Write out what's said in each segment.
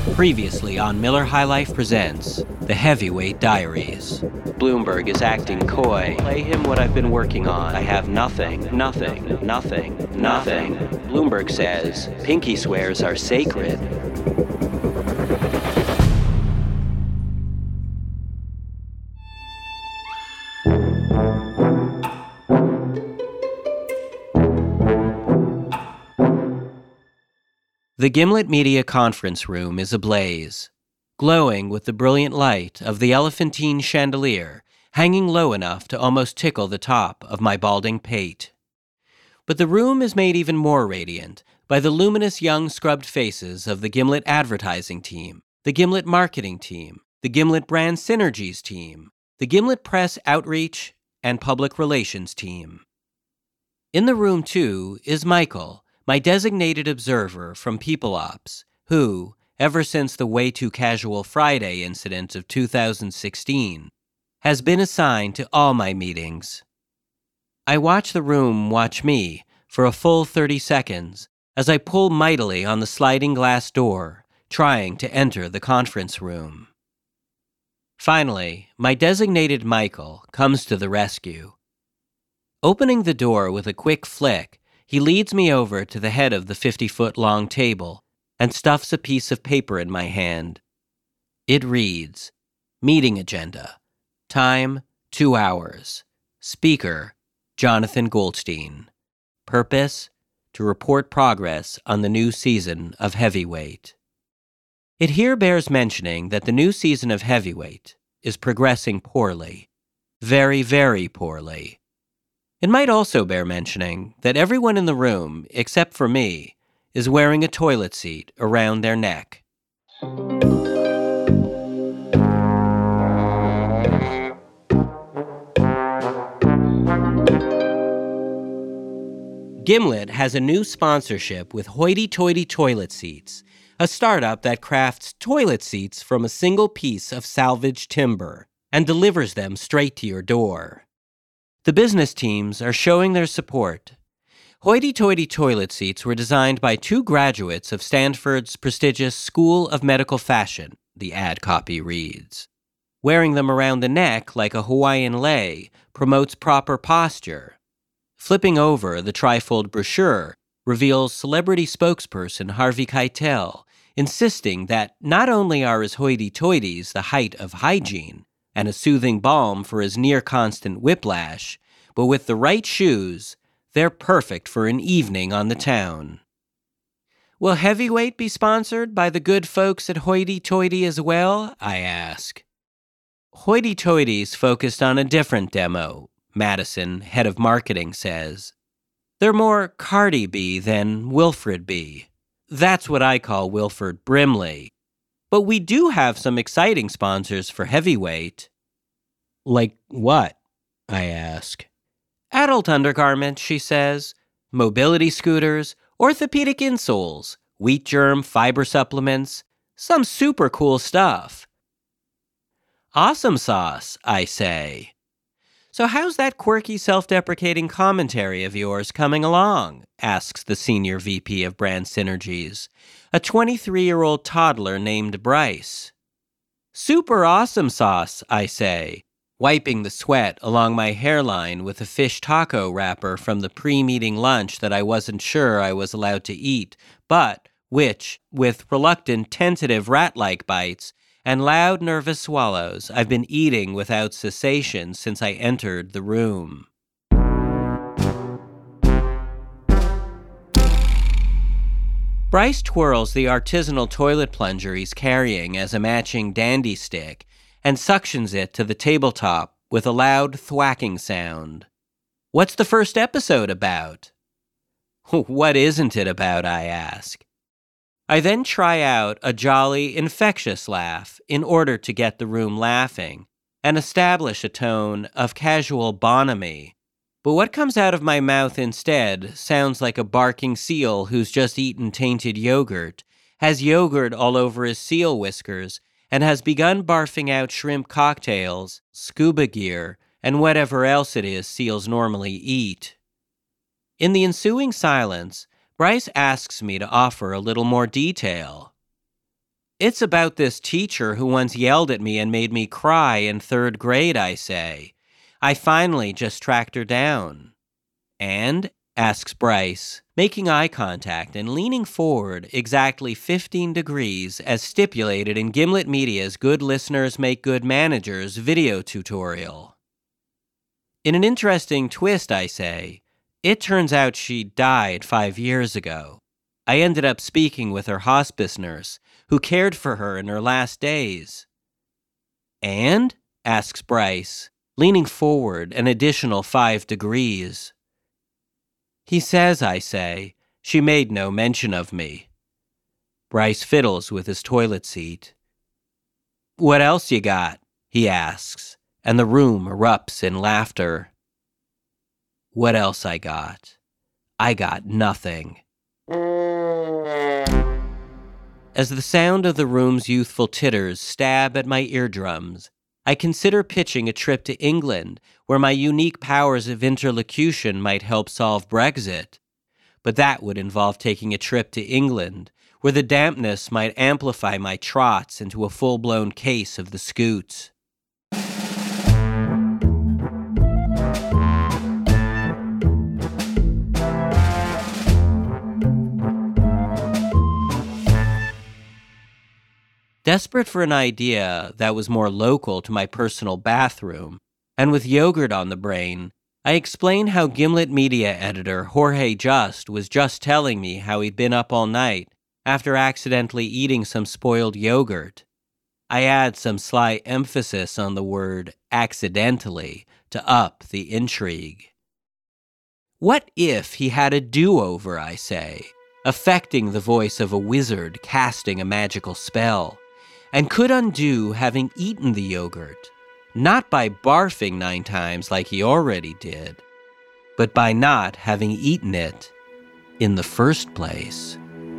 Previously on Miller High Life Presents The Heavyweight Diaries. Bloomberg is acting coy. Play him what I've been working on. I have nothing. Bloomberg says pinky swears are sacred. The Gimlet Media conference room is ablaze, glowing with the brilliant light of the elephantine chandelier hanging low enough to almost tickle the top of my balding pate. But the room is made even more radiant by the luminous young scrubbed faces of the Gimlet advertising team, the Gimlet marketing team, the Gimlet brand synergies team, the Gimlet press outreach and public relations team. In the room, too, is Michael, my designated observer from People Ops, who, ever since the Way Too Casual Friday incident of 2016, has been assigned to all my meetings. I watch the room watch me for a full 30 seconds as I pull mightily on the sliding glass door, trying to enter the conference room. Finally, my designated Michael comes to the rescue. Opening the door with a quick flick, he leads me over to the head of the 50-foot-long table and stuffs a piece of paper in my hand. It reads, Meeting Agenda. Time, 2 hours. Speaker, Jonathan Goldstein. Purpose, to report progress on the new season of Heavyweight. It here bears mentioning that the new season of Heavyweight is progressing poorly. Very, very poorly. It might also bear mentioning that everyone in the room, except for me, is wearing a toilet seat around their neck. Gimlet has a new sponsorship with Hoity Toity Toilet Seats, a startup that crafts toilet seats from a single piece of salvaged timber and delivers them straight to your door. The business teams are showing their support. Hoity Toity toilet seats were designed by 2 graduates of Stanford's prestigious School of Medical Fashion, the ad copy reads. Wearing them around the neck like a Hawaiian lei promotes proper posture. Flipping over the trifold brochure reveals celebrity spokesperson Harvey Keitel, insisting that not only are his hoity-toities the height of hygiene, and a soothing balm for his near-constant whiplash, but with the right shoes, they're perfect for an evening on the town. Will Heavyweight be sponsored by the good folks at Hoity Toity as well? I ask. Hoity Toity's focused on a different demo, Madison, head of marketing, says. They're more Cardi B than Wilfred B. That's what I call Wilford Brimley. But we do have some exciting sponsors for Heavyweight. Like what? I ask. Adult undergarments, she says. Mobility scooters, orthopedic insoles, wheat germ fiber supplements. Some super cool stuff. Awesome sauce, I say. So how's that quirky self-deprecating commentary of yours coming along? Asks the senior VP of Brand Synergies, a 23-year-old toddler named Bryce. Super awesome sauce, I say, wiping the sweat along my hairline with a fish taco wrapper from the pre-meeting lunch that I wasn't sure I was allowed to eat, but which, with reluctant, tentative rat-like bites, and loud, nervous swallows, I've been eating without cessation since I entered the room. Bryce twirls the artisanal toilet plunger he's carrying as a matching dandy stick and suctions it to the tabletop with a loud thwacking sound. What's the first episode about? What isn't it about, I ask. I then try out a jolly, infectious laugh in order to get the room laughing and establish a tone of casual bonhomie. But what comes out of my mouth instead sounds like a barking seal who's just eaten tainted yogurt, has yogurt all over his seal whiskers, and has begun barfing out shrimp cocktails, scuba gear, and whatever else it is seals normally eat. In the ensuing silence, Bryce asks me to offer a little more detail. It's about this teacher who once yelled at me and made me cry in 3rd grade, I say. I finally just tracked her down. And? Asks Bryce, making eye contact and leaning forward exactly 15 degrees as stipulated in Gimlet Media's Good Listeners Make Good Managers video tutorial. In an interesting twist, I say, it turns out she died 5 years ago. I ended up speaking with her hospice nurse, who cared for her in her last days. And? Asks Bryce, leaning forward an additional 5 degrees. He says, I say, she made no mention of me. Bryce fiddles with his toilet seat. What else you got? He asks, and the room erupts in laughter. What else I got? I got nothing. As the sound of the room's youthful titters stab at my eardrums, I consider pitching a trip to England where my unique powers of interlocution might help solve Brexit. But that would involve taking a trip to England, where the dampness might amplify my trots into a full-blown case of the scoots. Desperate for an idea that was more local to my personal bathroom, and with yogurt on the brain, I explained how Gimlet Media editor Jorge Just was just telling me how he'd been up all night after accidentally eating some spoiled yogurt. I add some sly emphasis on the word accidentally to up the intrigue. What if he had a do-over, I say, affecting the voice of a wizard casting a magical spell, and could undo having eaten the yogurt, not by barfing 9 times like he already did, but by not having eaten it in the first place.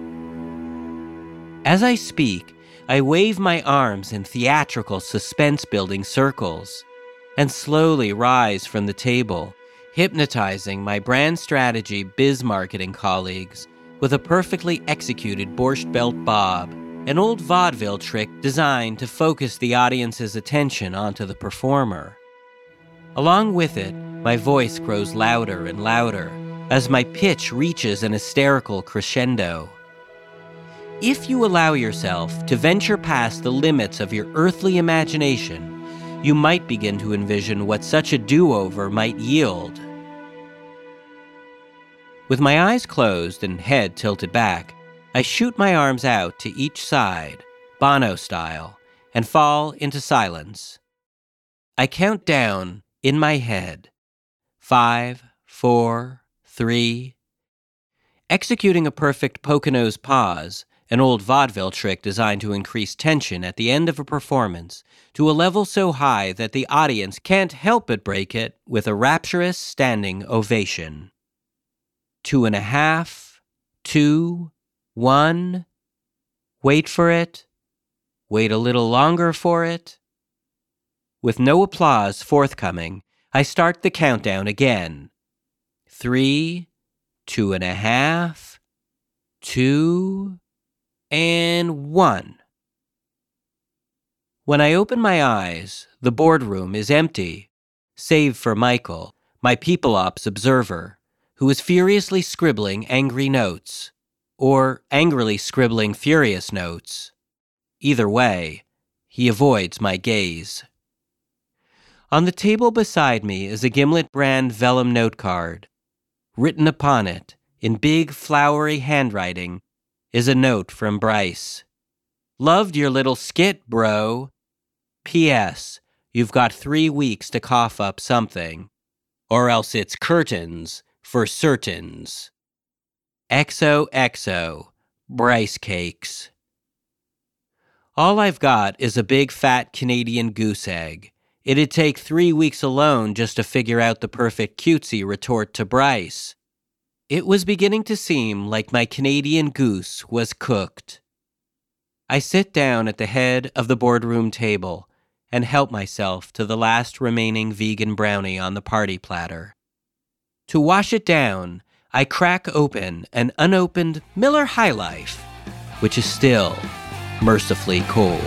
As I speak, I wave my arms in theatrical suspense-building circles and slowly rise from the table, hypnotizing my brand strategy biz marketing colleagues with a perfectly executed Borscht Belt Bob, an old vaudeville trick designed to focus the audience's attention onto the performer. Along with it, my voice grows louder and louder as my pitch reaches an hysterical crescendo. If you allow yourself to venture past the limits of your earthly imagination, you might begin to envision what such a do-over might yield. With my eyes closed and head tilted back, I shoot my arms out to each side, Bono style, and fall into silence. I count down, in my head, 5, 4, 3. Executing a perfect Pocono's pause, an old vaudeville trick designed to increase tension at the end of a performance to a level so high that the audience can't help but break it with a rapturous standing ovation. 2.5, 2, 1. Wait for it. Wait a little longer for it. With no applause forthcoming, I start the countdown again. 3, 2.5, 2, and 1. When I open my eyes, the boardroom is empty, save for Michael, my People Ops observer, who is furiously scribbling angry notes, or angrily scribbling furious notes. Either way, he avoids my gaze. On the table beside me is a Gimlet brand vellum note card. Written upon it, in big flowery handwriting, is a note from Bryce. Loved your little skit, bro. P.S. You've got 3 weeks to cough up something, or else it's curtains for certains. XOXO, Bryce Cakes. All I've got is a big fat Canadian goose egg. It'd take 3 weeks alone just to figure out the perfect cutesy retort to Bryce. It was beginning to seem like my Canadian goose was cooked. I sit down at the head of the boardroom table and help myself to the last remaining vegan brownie on the party platter. To wash it down, I crack open an unopened Miller High Life, which is still mercifully cold.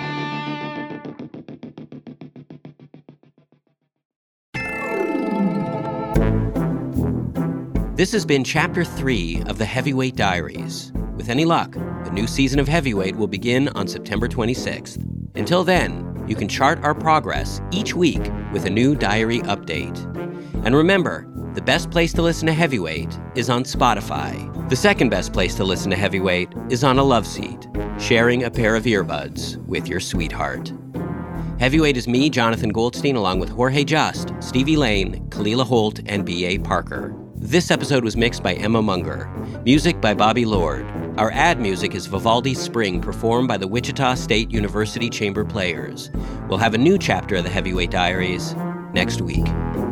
This has been Chapter 3 of the Heavyweight Diaries. With any luck, the new season of Heavyweight will begin on September 26th. Until then, you can chart our progress each week with a new diary update. And remember, the best place to listen to Heavyweight is on Spotify. The second best place to listen to Heavyweight is on a love seat, sharing a pair of earbuds with your sweetheart. Heavyweight is me, Jonathan Goldstein, along with Jorge Just, Stevie Lane, Kalila Holt, and B.A. Parker. This episode was mixed by Emma Munger. Music by Bobby Lord. Our ad music is Vivaldi's Spring, performed by the Wichita State University Chamber Players. We'll have a new chapter of the Heavyweight Diaries next week.